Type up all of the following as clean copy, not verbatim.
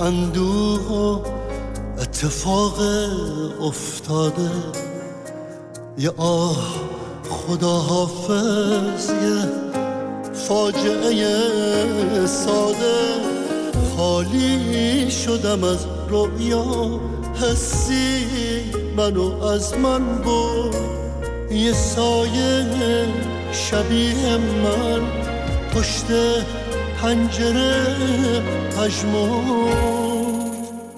اندوه و اتفاق افتاده، یه آه خدا حافظ، یه فاجعه ساده. خالی شدم از رویا، حسی منو از من برد. یه سایه شبیه من پشت پنجره پژمرد.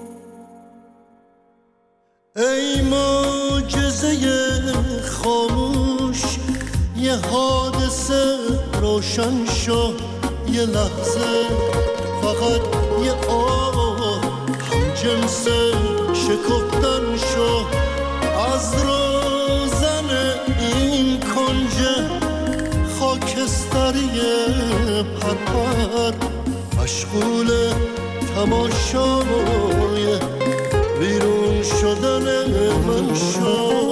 ای معجزه خاموش، یه حادثه روشن شو. یه لحظه فقط یه آه همجنس شکفتن شو. از روزن این کنج خاکستری پرپر، مشغول تماشای بیرون شدن من شو.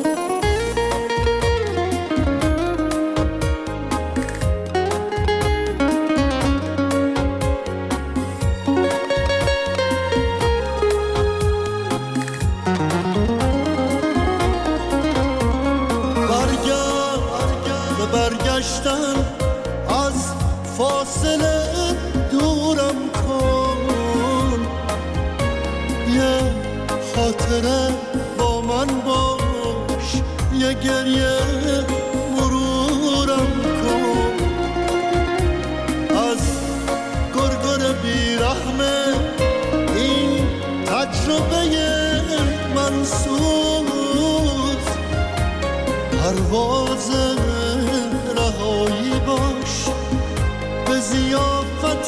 از فاصله دورم کن، یه خاطره با من باش، یه گریه مرورم کن. از گرگر بیرحمه این تجربه منسوز، پرواز رهایی باش به ضیافت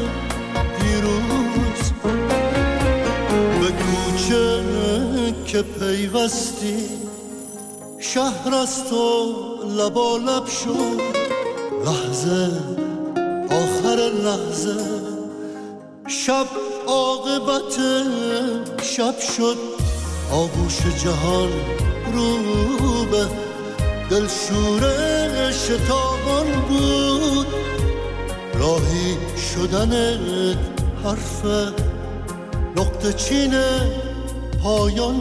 پیروز. به کوچه که پیوستی شهر از تو لبالب شد. لحظه آخر لحظه شب عاقبت شب شد. آغوش جهان رو به دلشور شتابان بود. راهی شدنت حرف نقطه چین پایان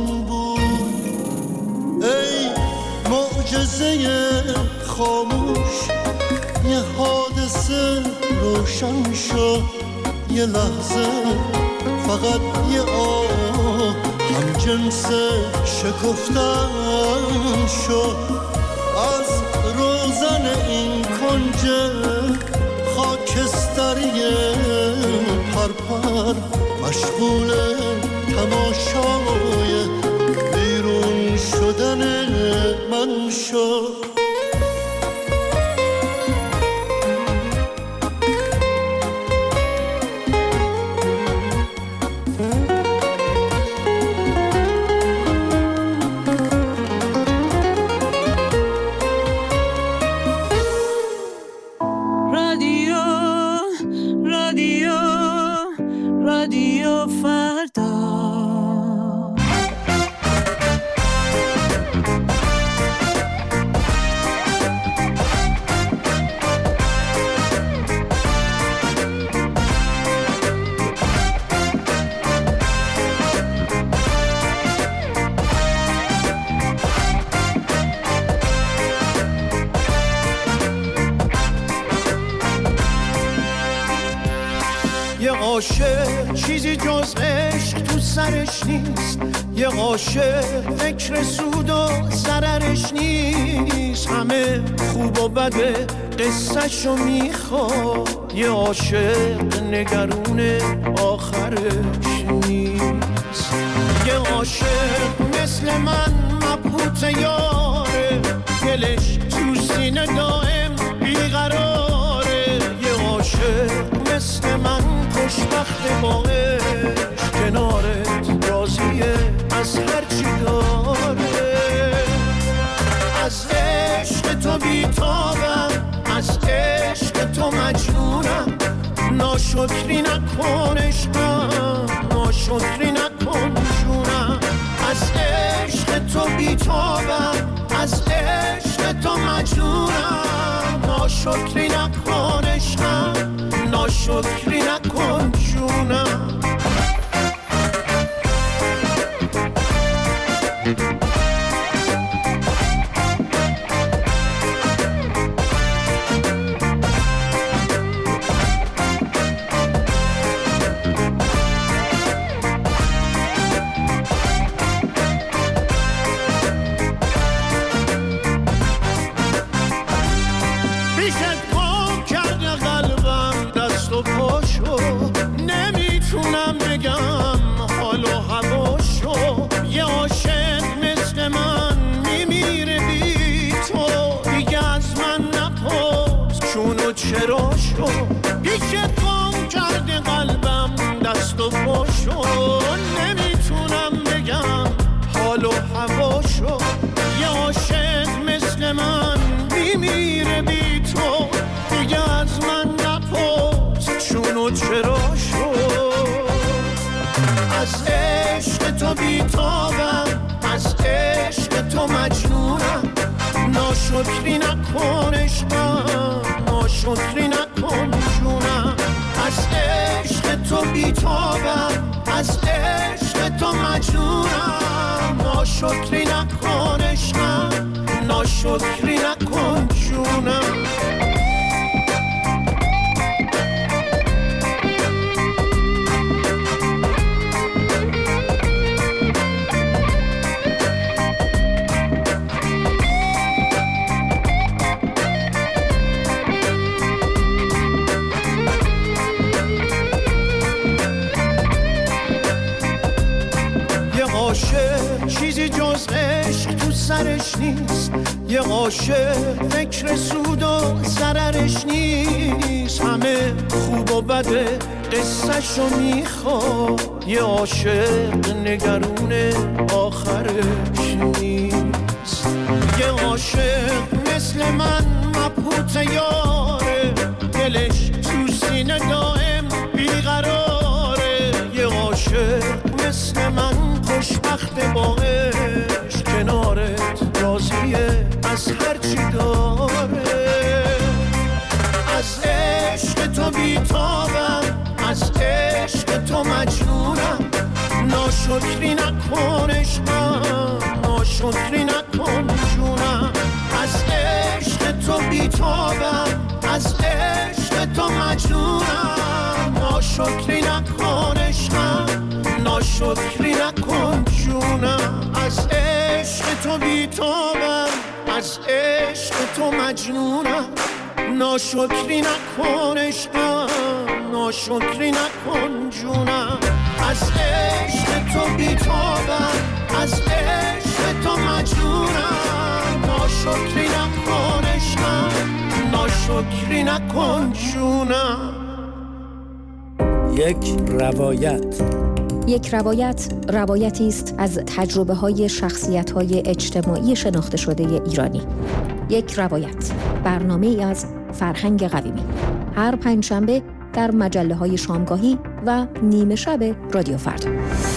بود. ای معجزه خاموش، یه حادثه روشن شو. یه لحظه فقط یه آه همجنس شکفتن شو. از روزن این کنج خاکستری پرپر، مشغول تماشای بیرون شدن من شو. عاشق چیزی جز عشق تو سرش نیست، یه عاشق فکر سود و ضررش نیست، همه خوب و بده قصه‌شو میخواد، یه عاشق نگرون آخرش نیست، یه عاشق مثل من مبهوت یاره، دلش تو سینه دائم بیقراره، یه عاشق مثل من خوشبخت با عشق، کنارت راضیه از هرچی داره، از عشق تو بیتابم، از عشق تو مجنونم، ناشکری نکن عشقم، ناشکری نکن جونم، از عشق تو بیتابم، از عشق تو مجنونم، ناشکری نکن عشقم، ناشکری نکن جونم. و پاشو نمیتونم بگم حال و هواشو. یه عاشق مثل من میمیره بی تو، دیگه از من نپرس چون و چراشو. از عشق تو بیتابم، از عشق تو مجنونم، ناشکری نکن عشقم، ناشکری نکن جونم. از عشق تو بیتابم، از عشق تو مجنونم، ناشکری نکن عشقم، ناشکری نکن جونم. چیزی جز عشق تو سرش نیست، یه عاشق فکر سود و ضررش نیست. همه خوب و بده قصه‌شو میخواد، یه عاشق نگرون آخرش نیست. یه عاشق مثل من مبهوت یاره، دلش تو سینه دائم بیقراره. یه عاشق مثل من خوشبخت با عشق، کنارت راضیه از هرچی داره. از عشق تو بیتابم، از عشق تو مجنونم، ناشکری نکن عشقم، ناشکری نکن جونم. از عشق تو بیتابم، از عشق تو مجنونم، ناشکری نکن عشقم، ناشکری نکن جونم. از عشق تو بیتابم، از عشق تو مجنونم، ناشکری نکن عشقم، ناشکری نکن جونم. از عشق تو بیتابم، از عشق تو مجنونم، ناشکری نکن عشقم، ناشکری نکن جونم. یک روایت روایتی است از تجربه‌های شخصیت‌های اجتماعی شناخته شده ایرانی. یک روایت، برنامه‌ای از فرهنگ قویمی. هر پنجشنبه در مجله‌های شامگاهی و نیمه شب رادیو فردا.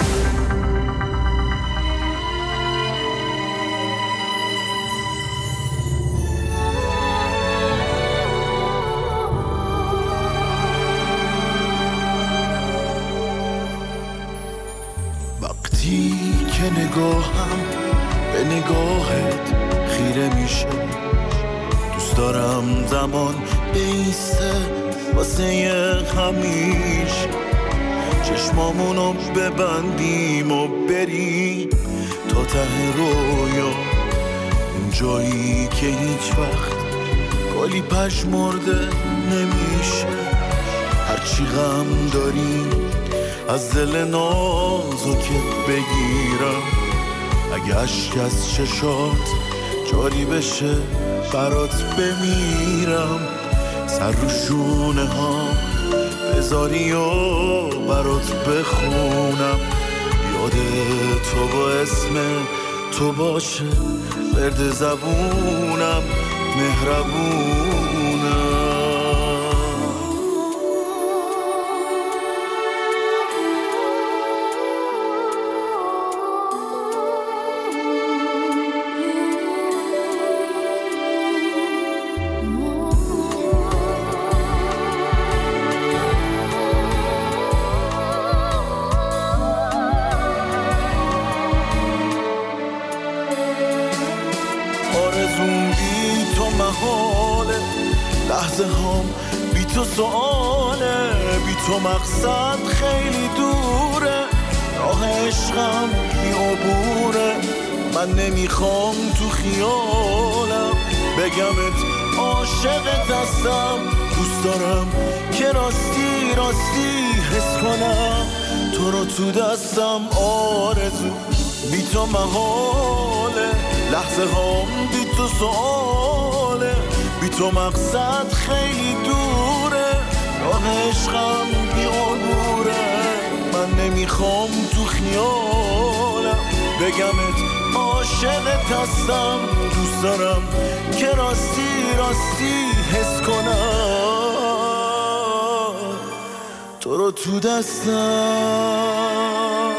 که نگاهم به نگاهت خیره میشه، دوست دارم زمان بیسته واسه همیشه. چشمامونو ببندیم و بریم تا ته رویا، اون جایی که هیچ وقت گلی پژمرده نمیشه. هرچی غم داریم از دل نازکت بگیرم، اگه اشک از چشات جاری بشه برات بمیرم. سر رو شونه ها بذاری و برات بخونم، یاد تو با اسم تو باشه ورد زبونم، مهربونم. لحظه هم بی تو سؤاله، بی تو مقصد خیلی دوره، راه عشقم بی عبوره. من نمیخوام تو خیالم بگمت عاشقت هستم، دوست دارم که راستی راستی حس کنم تو رو تو دستم. آرزو بی تو محاله، لحظه هم بی تو سؤاله، بی تو مقصد خیلی دوره، راه عشقم بی عبوره. من نمیخوام تو خیالم بگمت عاشقت هستم، دوست دارم که راستی راستی حس کنم تو رو تو دستم.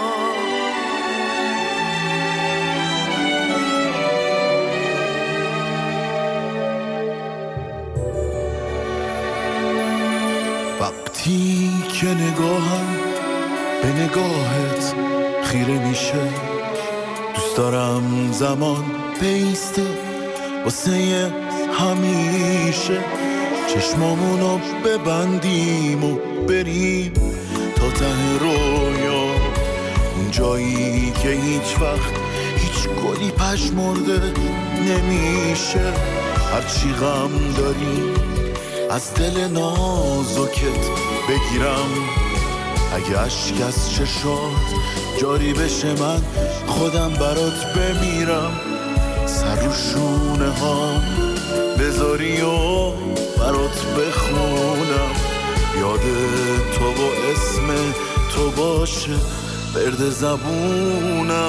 وقتی که نگاهم به نگاهت خیره میشه، دوست دارم زمان بیسته واسه همیشه، چشمامونو ببندیم و بریم تا ته رویا، اون جایی که هیچ وقت هیچ گلی پژمرده نمیشه. هرچی غم داری از دل نازکت بگیرم، اگه اشک از چشات جاری بشه من خودم برات بمیرم. سر رو شونه ها بذاری و برات بخونم، یاد تو و اسم تو باشه برد زبونم،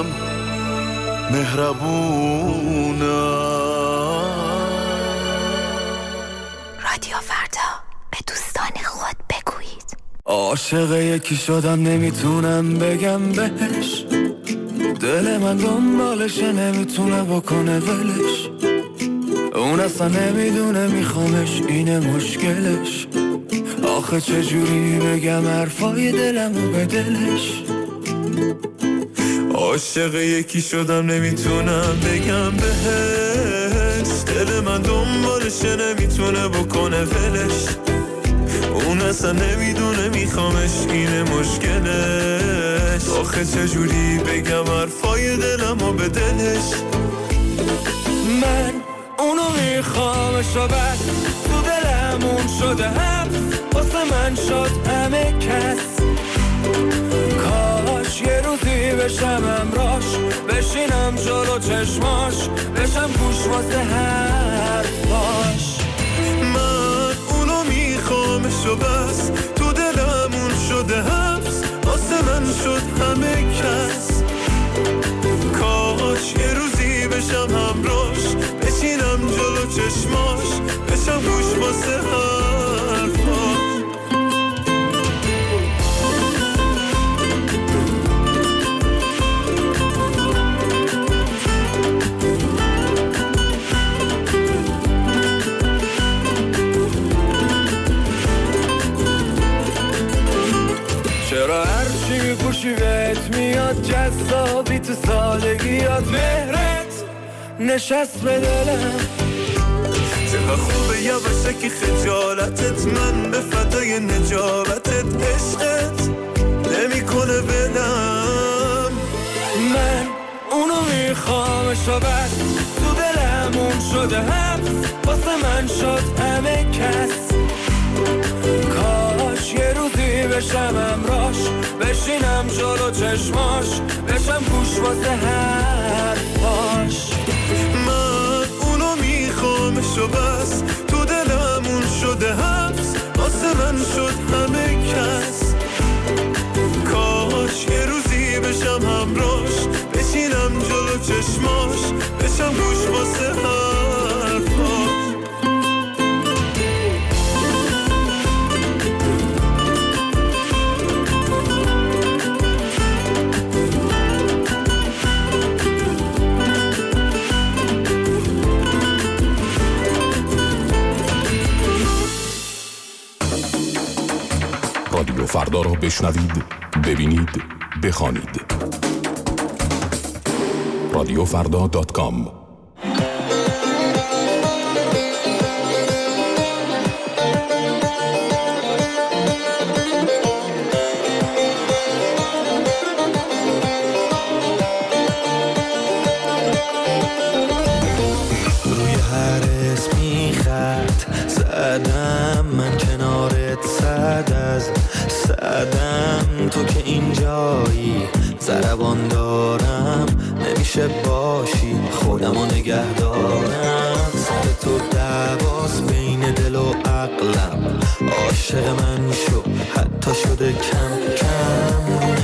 مهربونم. رادیو فردا، به دوستان خود بگویید. عاشق یکی شدم نمیتونم بگم بهش، دل من دنبالشه نمیتونه بکنه ولش، اون اصلا نمیدونه میخوامش اینه مشکلش. آخه چجوری بگم حرفای دلمو به دلش. عاشق یکی شدم نمیتونم بگم بهش، دل من دنبالشه نمیتونه بکنه ولش، اون اصلا نمیدونه میخوامش اینه مشکلش. آخه چجوری بگم حرفای دلمو به دلش. من اونو میخوامش و بس تو دلمون شده حبس، واسه من شد همه کس. کاش یه روزی بشم همراش، بشینم جلو چشماش، بشم گوش واسه حرفاش. من اونو میخوامش و بس تو دلمون شده حبس، واسه من شد همه کس. کاش یه روزی بشم همراش، بشینم جلو چشماش، بشم گوش واسه حرفاش. چرا هرچی میپوشی بهت میاد جذابی، تو سادگیات مهرت نشست به دلم. چقدر خوبه یواشه که خجالتت من به فدای نجابتت، عشقت نمیکنه بلم. من اونو میخوامش و بس تو دلمون شده حبس، واسه من شد همه کس. کاش یه روزی بشم همراش، بشینم جلو چشماش، بشم گوش واسه حرفاش. من اونو میخوامش و بس تو دلمون شده حبس، واسه من شد همه کس. کاش یه روزی بشم همراش، بشینم جلو چشماش، بشم گوش واسه حرفاش. رادیو فردا را بشنوید، ببینید، بخوانید. رادیوفردا.com. روی هر اسمی خط زدم من کنارت، صد از صدم تو که اینجایی، ضربان دارم نمیشه باشی، خودمو نگه دارم. سر تو دعواست بین دل و عقلم، عاشق من شو حتی شده کم کم.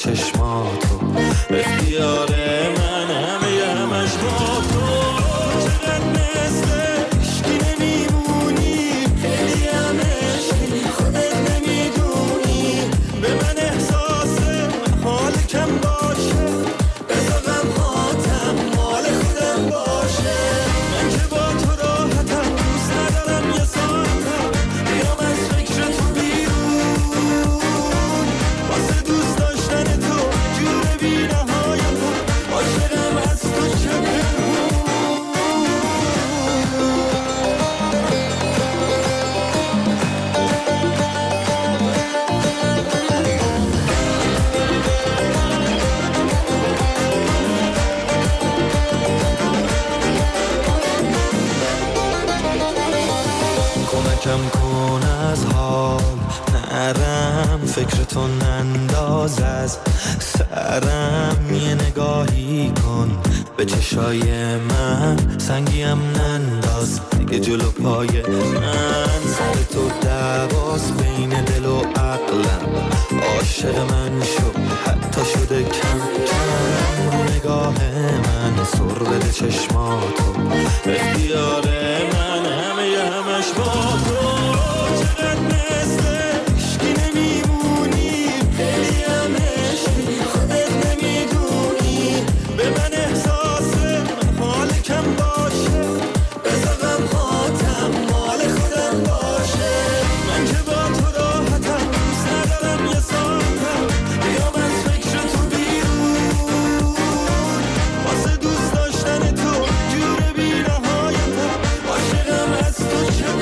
چشماتو اختیار من همه همش با تو چقدر مثل عشقی نمیمونی خیلی هم عشقی خودت نمیدونی به من احساس حال کم باشه بذارم هاتم مال خودم باشه من که با تو راحتم دوست ندارم یه ساعتم بیام از فکر تو بیرون واسه دوست داشتن تو جور بی نهایتم عاشقم از تو چه کم کن از حال نرم فکرتو ننداز از سرم یه نگاهی کن به چشای من سنگیم ننداز دیگه جلو پای من سر تو دواز بین دل و عقلم عاشق من شو حتی شده کم کم رو نگاه من سر بده چشماتو اختیار من همه همش با تو چقدر مثل عشقی نمیمونی خیلی هم عشقی خودت نمیدونی به من احساس حال کم باشه بذارم هاتم مال خودم باشه من که با تو راحتم دوست ندارم یه ساعتم بیام از فکر تو بیرون واسه دوست داشتن تو جور بی نهایتم عاشقم از تو چه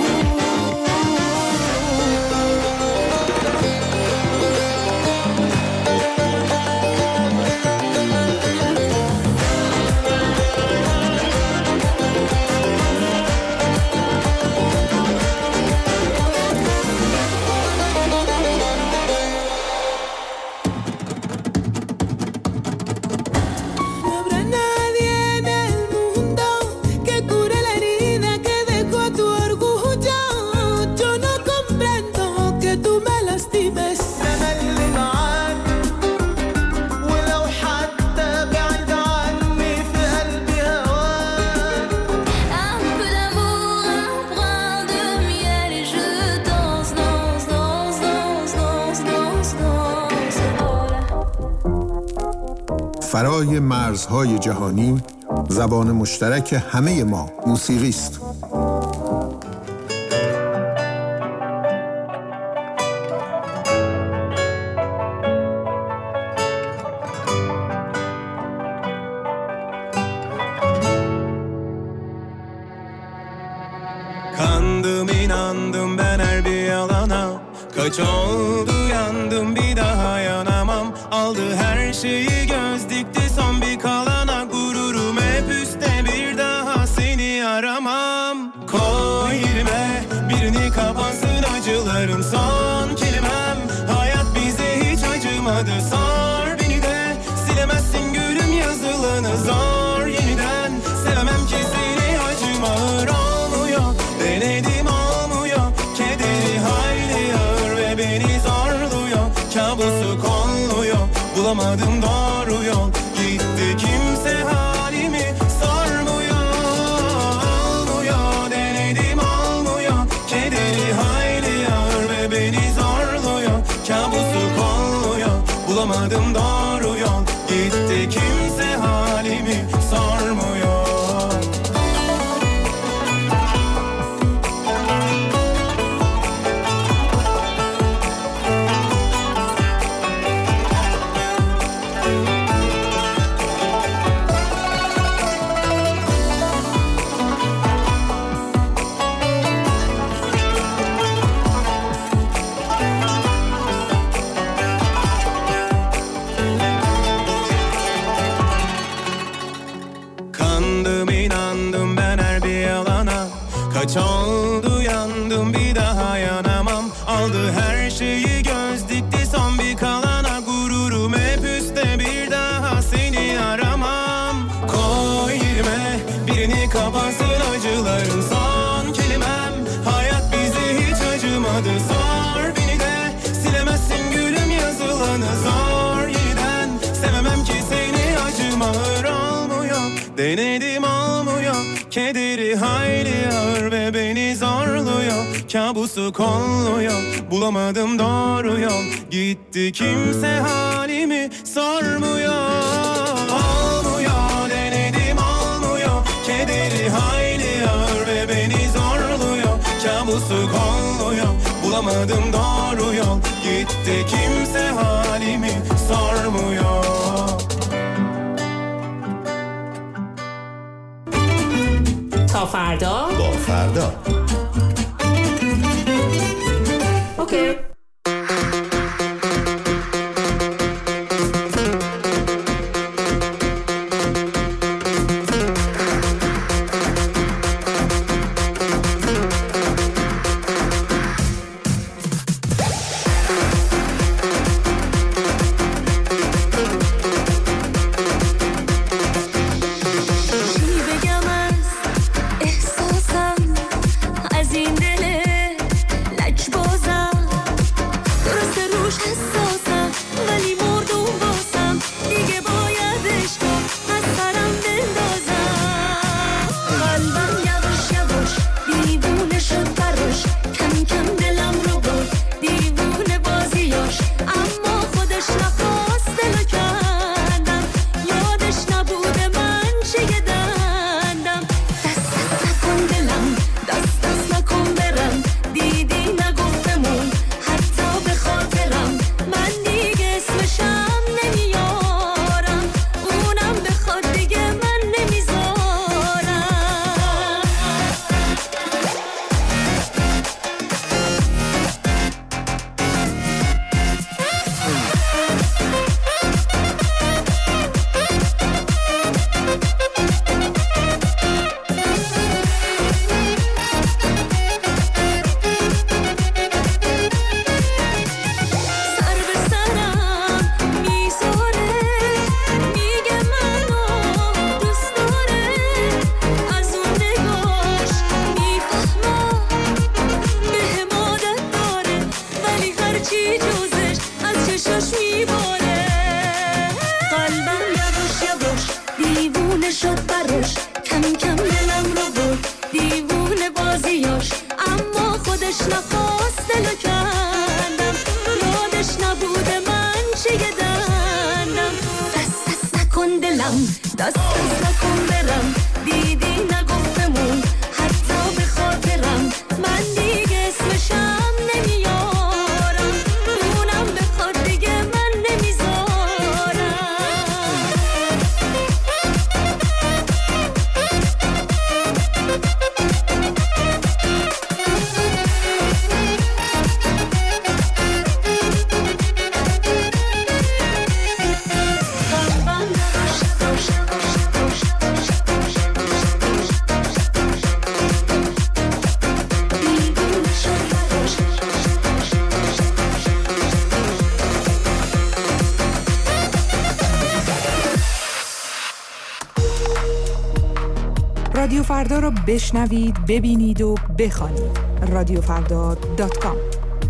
فرای مرزهای جهانی زبان مشترک همه ما موسیقی است. Kandım inandım ben her bir yalana Kaç oldu yandım bir daha yanamam Aldı her şeyi göz dikti son bir kalana Gururum hep üstte bir daha seni aramam Koy yerime birini kapansın acılarım son kelimem Hayat bize hiç acımadı sor beni de Silemezsin gülüm yazılanı zor yeniden Sevemem ki seni acım ağır olmuyor Denedim olmuyor kederi hayli ağır ve beni zorluyor Kabusu kolluyor bulamadım doğru yol Gitti kimse halimi sormuyor Olmuyor denedim olmuyor kederi hayli ağır ve beni zorluyor Kabusu kolluyor bulamadım doğru yol Gitti kimse halimi sormuyor Kaç oldu yandım bir daha yanamam Aldı her şeyi göz dikti son bir kalana Gururum hep üstte bir daha seni aramam Koy yerime birini kapansın acılarım son kelimem Hayat bize hiç acımadı sor beni de Silemezsin gülüm yazılanı zor Denedim olmuyor, kederi haylıyor ve beni zorluyor, kabusu kolluyor, bulamadım doğru yol, gitti kimse halimi sormuyor. Olmuyor, denedim olmuyor, kederi haylıyor ve beni zorluyor, kabusu kolluyor, bulamadım doğru yol, gitti kimse halimi sormuyor. تا فردا با فردا اوکی. رادیو فردا را بشنوید، ببینید و بخوانید. radiofrda.com.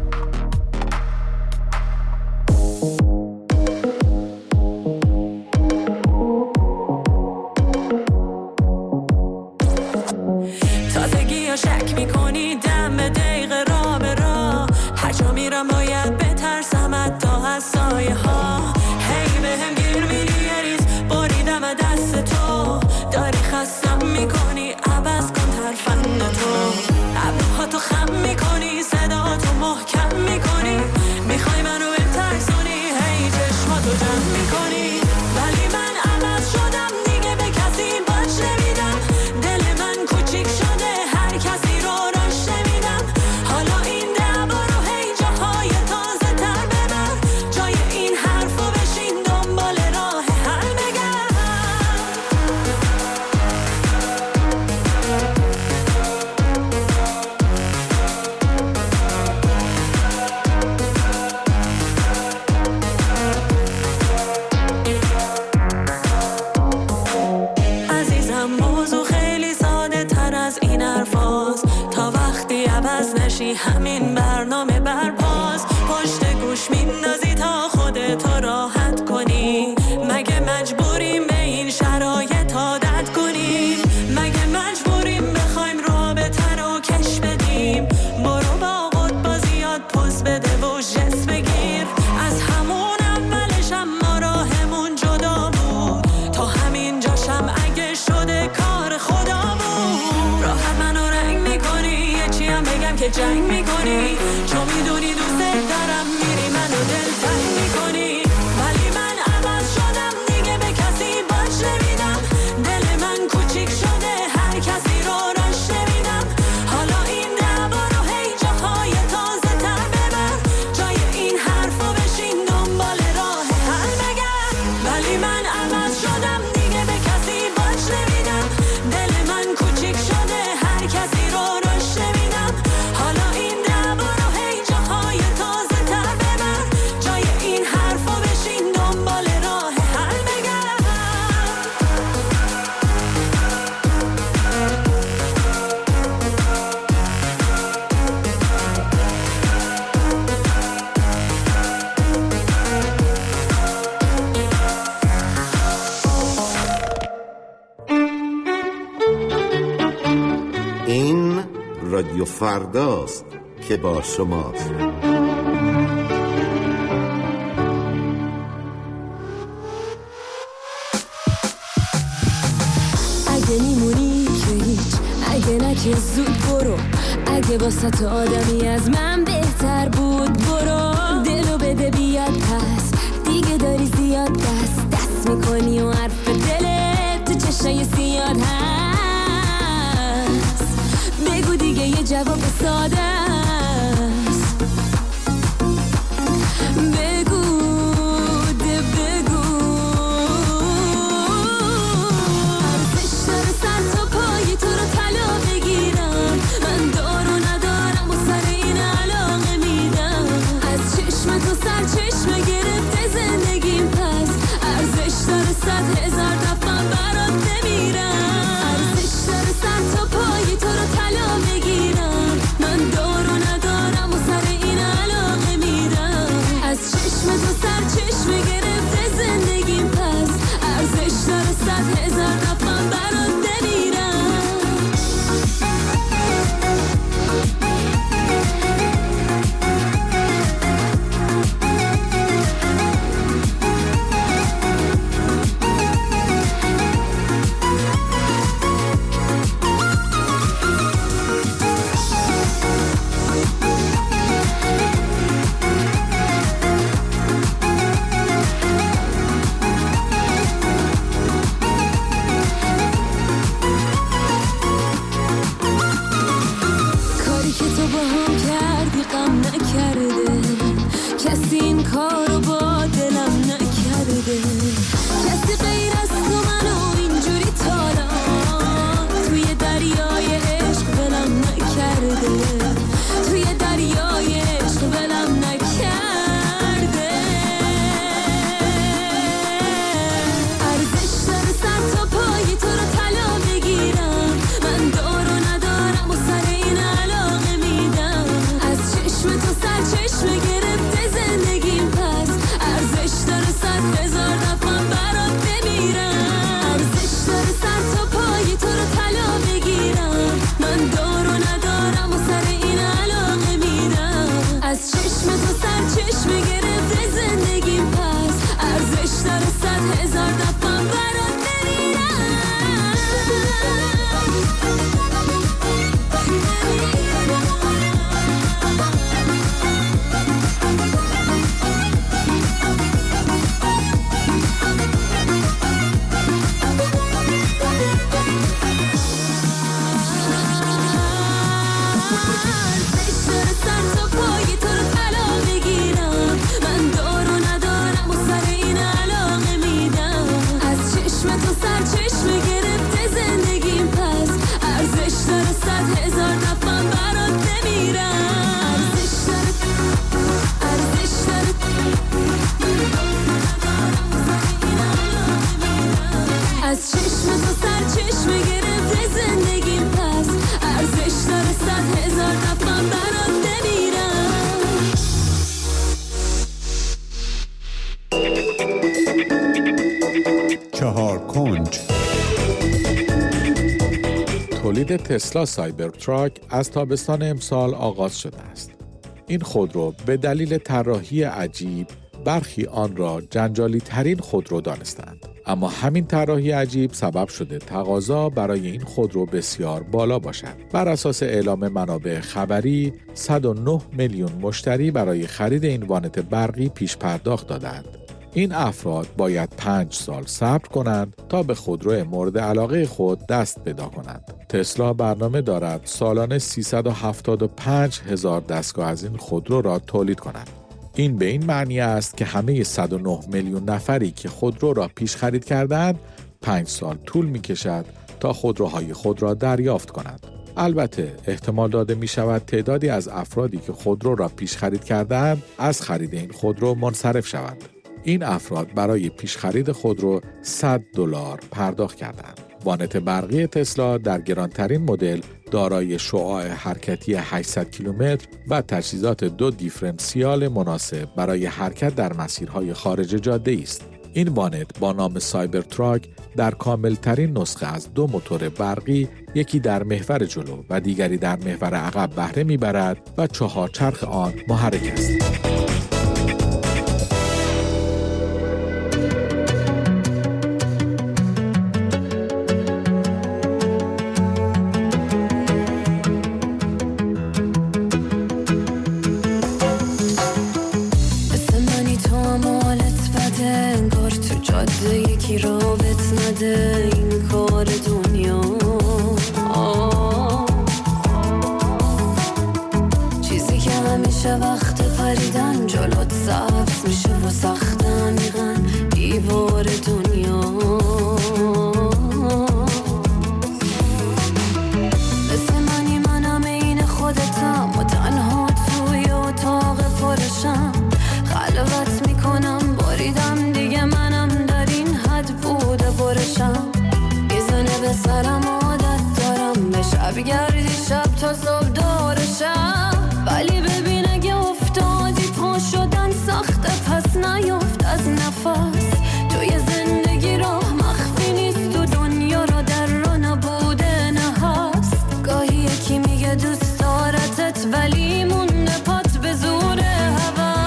تازگی ها شک میکنی دم به دقیقه را به را، هر جا میرم باید بترسم حتی از سایه ها. هی به هم گیر میری یه ریز بریدم دست تو، داری خستم میکنی عوض کن ترفند تو، ابروها تو خم میکنی صدا تو محکم میکنی، میخوای منو بترسونی هی چشماتو جمع میکنی، ولی من عوض شدم دیگه به کسی باش نمیدم، دل من کوچیک شده هر کسی رو راش نمیدم، حالا این دعوا رو هی جاهای تازه تر ببر، جای این حرفو بشین دنبال راه حل بگرد. عزیزم موضوع خیلی ساده تر از این حرفاست، تا وقتی عوض نشی همین برنامه برپاس، پشت گوش میندازی تا خودتو راحت کنی، مگه مجبوریم به این شرایط عادت کنی؟ جنگ میکنی، چون میدونی دوست دارم میری منو دلتنگ میکنی. ولی من عوض شدم دیگه به کسی باش نمیدم، دل من کوچیک شده هر کسی رو راش نمیدم. حالا این دعوا رو هی جاهای تازه تر ببر، جای این حرفا بشین دنبال راه حل بگرد. ولی من عوض شدم دیگه به کسی باش نمیدم، دل من کوچیک شده هر کسی رو راش نمیدم. حالا این دعوا رو هی جاهای تازه تر ببر، جای این حرفا بشین دنبال راه حل بگرد. این رادیو فرداست که با شماست. اگه میمونی که هیچ، اگه نه که زود برو، اگه واسه آدمی از من بهتر بود برو. دلو بده بیاد پس، دیگه داری زیاد دست میکنی و حرف دلت تو چشای سیاد هست. بگو دیگه یه جواب ساده است، بگو ده بگو. ارزش داره سر تا پای تو رو طلا بگیرم، من دارو ندارم و سر این علاقه میدم. از چشم تو سر چشم گرفته زندگیم، پس ارزش داره 100,000 دفعه برات بمیرم. ارزش داره سر تا پای تو رو طلا بگیرم، من دارو ندارم و سر این علاقه میدم. از چشم تو سر چشم گرفته زندگیم، پس ارزش داره 100,000 دفعه برات بمیرم. کاری که تو با هم کردی غم نکرده، کسی این کارو با دلم نکرده. کسی غیر از تو منو اینجوری تالا توی دریای عشق ولم نکرده، توی دریای عشق ولم نکرده. ارزش داره سر تا پای تو رو طلا بگیرم، من دارو ندارم و سر این علاقه میدم. از چشم تو سر چشم گرفته زندگیم، پس ارزش داره 100,000 دفعه برات بمیرم. ارزش داره سر تا پای تو رو طلا بگیرم، من دارو ندارم و سر این علاقه میدم. از چشم تو سر چشم گرفته زندگیم، پس ارزش داره 100,000 دفعه برات تولید تسلا سایبر تراک از تابستان امسال آغاز شده است. این خودرو به دلیل طراحی عجیب برخی آن را جنجالی ترین خودرو دانستند، اما همین طراحی عجیب سبب شده تقاضا برای این خودرو بسیار بالا باشد. بر اساس اعلام منابع خبری 109 میلیون مشتری برای خرید این وانت برقی پیش پرداخت دادند. این افراد باید 5 سال صبر کنند تا به خودرو مورد علاقه خود دست پیدا کنند. تسلا برنامه دارد سالانه 375,000 دستگاه از این خودرو را تولید کند. این به این معنی است که همه 109 میلیون نفری که خودرو را پیش خرید کردند 5 سال طول می کشد تا خودروهای خود را دریافت کنند. البته احتمال داده می شود تعدادی از افرادی که خودرو را پیش خرید کردند از خرید این خودرو منصرف شوند. این افراد برای پیش خرید خودرو $100 پرداخت کردند. وانت برقی تسلا در گرانترین مدل دارای شعاع حرکتی 800 کیلومتر و تجهیزات 2 دیفرنسیال مناسب برای حرکت در مسیرهای خارج جاده است. این وانت با نام سایبر تراک در کاملترین نسخه از 2 موتور برقی، یکی در محور جلو و دیگری در محور عقب بهره میبرد و 4 چرخ آن محرک است. این کار دنیا چیزی که همیشه وقت پریدن جلوت سبز میشه و سخت عمیقاً دیوار دنیا. مثل منی منم این خودتم و تنها توی اتاق پرشم خلوت میکنم باریدم دیگه منم در این حد بوده برشم میزنه به سرم عادت دارم به شب گردی شب تا صبح دارشم ولی ببین اگه افتادی پا شدن سخته پس نیافت از نفس توی زندگی راه مخفی نیست تو دنیا را در را نبوده نه هست گاهی یکی میگه دوست دارتت ولی مونده پات به زور هوا.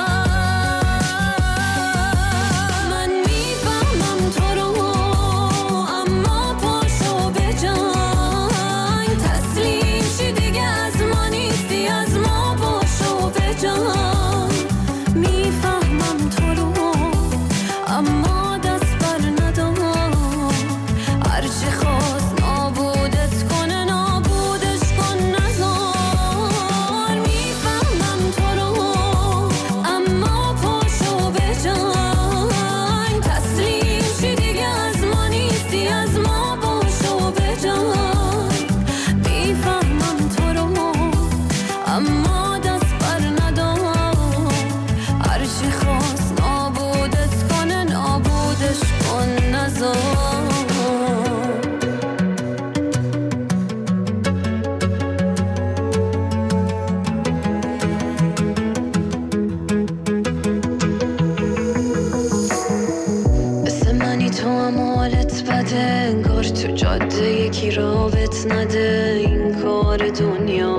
انگار تو جاده یکی رابط نده این کار دنیا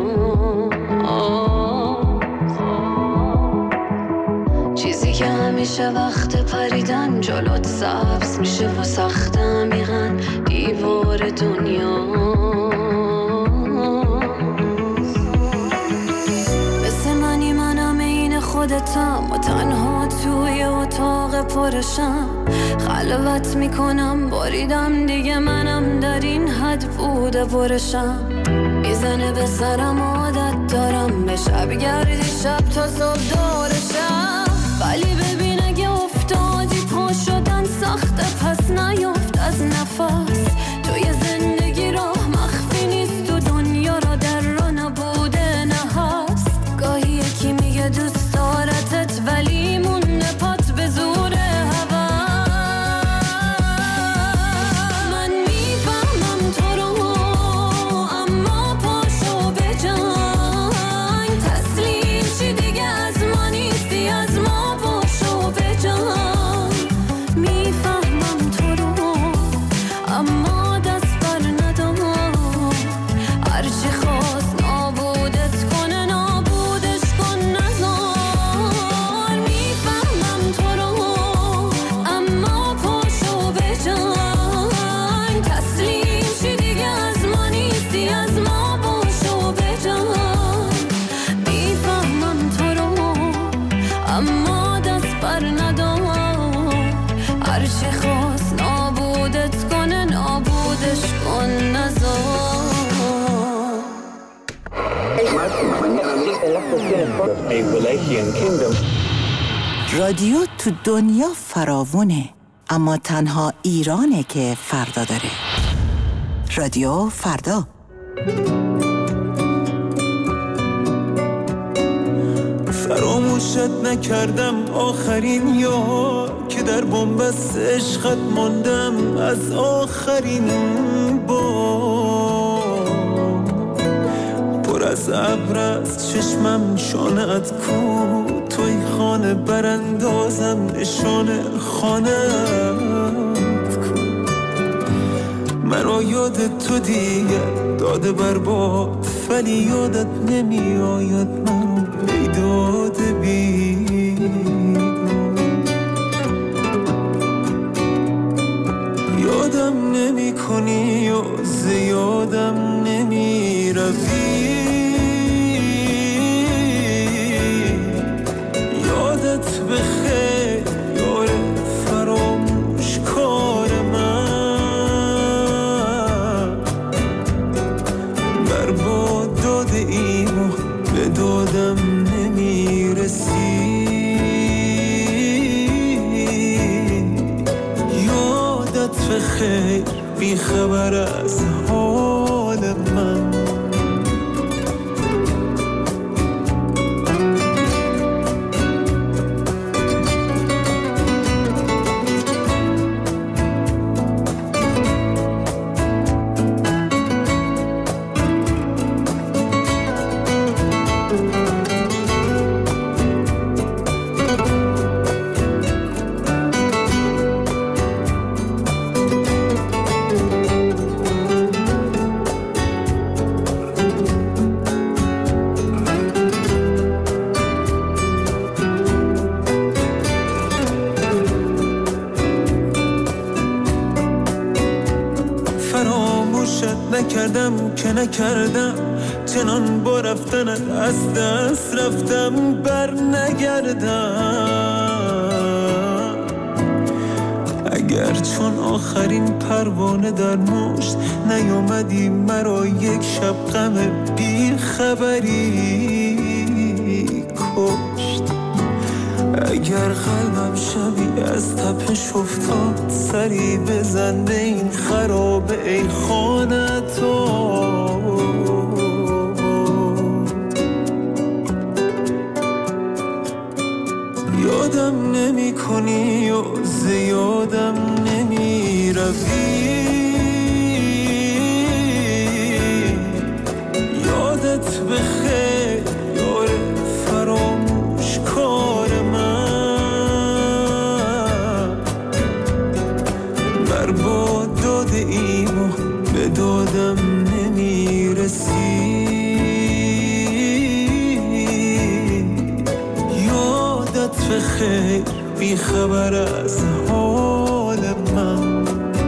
چیزی که همیشه وقت پریدن جلوت سبز میشه و سخت عمیقاً دیوار دنیا. مثل منی منم این خودتم و تنها توی اتاق پرشم خلوت میکنم باریدم دیگه منم در این حد بوده برشم میزنه به سرم عادت دارم به شب گردی شب تا صبح دارشم ولی ببین اگه افتادی پا شدن سخته پس نیافت از نفس توی زندگی راه مخفی نیست تو دنیا را در را نبوده نه هست گاهی یکی میگه دوست دارتت ولی مونده پات به زور هوا. میفهمم باز نابودت کنه نابودش کن نزار. رادیو تو دنیا فراوونه، اما تنها ایرانه که فردا داره. رادیو فردا. فراموشت نکردم آخرین یار که در بنبست عشقت ماندم از آخرین بار. پر از ابر از چشمم شانه‌ات کو، توی خانه براندازم نشانه خانه‌ات کو. مرا یاد تو دیگه داده برباد، ولی یادت نمی آید مرا بیداد یادم نمی کنی و زیادم نمی روی. یادت بخیر یار فراموش کار من، برباد داده ایم و به دادم نمی رسی. یادت بخیر بی خبر از حال من. نکردم چنان با رفتنت از دست رفتم بر نگردم. اگر چون آخرین پروانه در مشت نیامدی مرا یک شب غم بی خبری کشت. اگر قلبم شبی از تپش افتاد سری بزن به این خراب ای خانه تو. یادم نمی کنی و زیادم نمی روی. یادت بخیر یار فراموش کار من، برباد داده ایم و به دادم نمی رسی. بخیر بی خبر از حال من.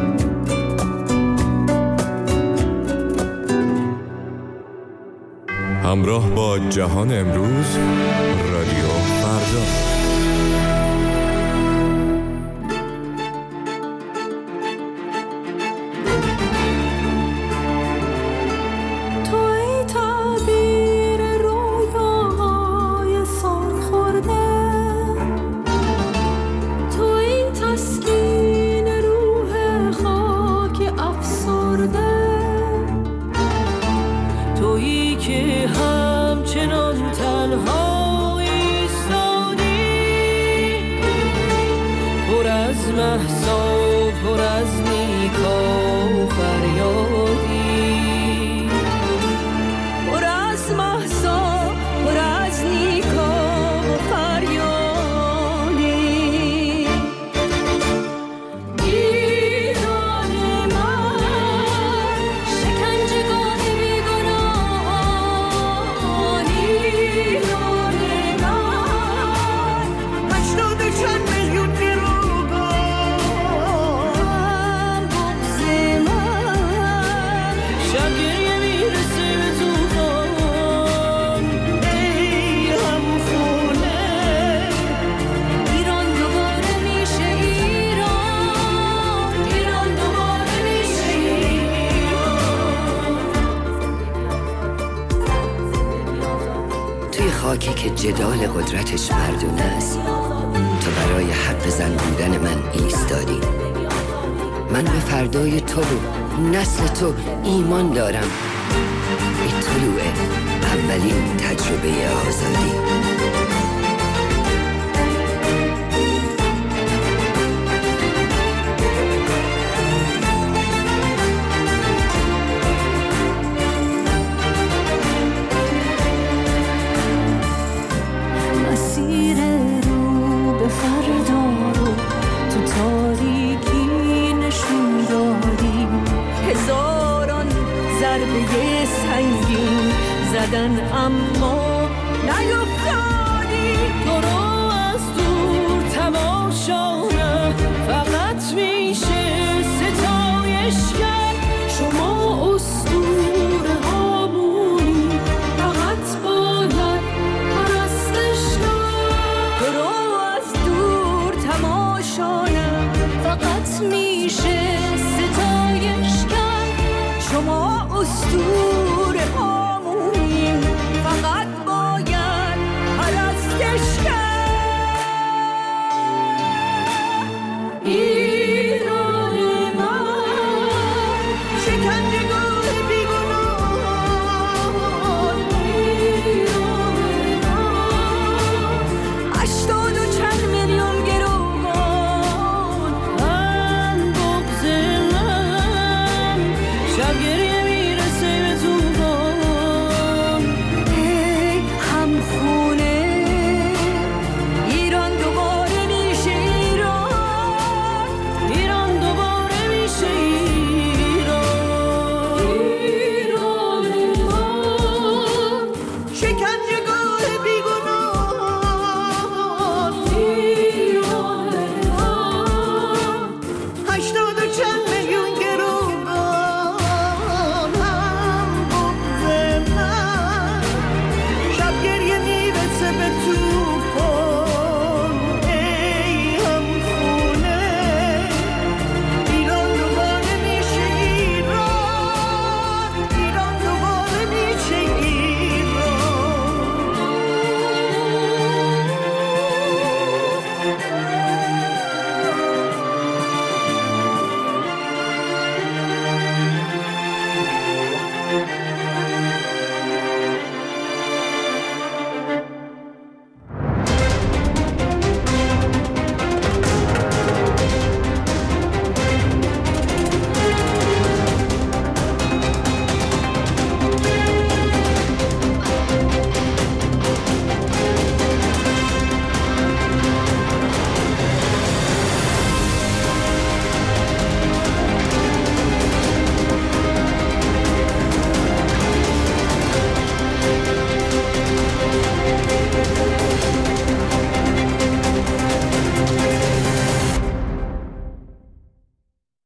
همراه با جهان امروز، رادیو فردا. یکی که جدال قدرتش مردونه است، تو برای حق زن بودن من ایستادی. من به فردای تو و نسل تو ایمان دارم. به طلوع اولین تجربه آزادی. مسیر رو به فردا رو تو تاریکی نشون دادی. هزاران ضربه سنگین زدن اما نیفتادی. تو رو از دور تماشا فقط میشه ستایش کرد. شما اسطوره هامونی فقط باید پرستش کرد. تو رو از دور تماشا فقط میشه ستایش کرد. شما اسطوره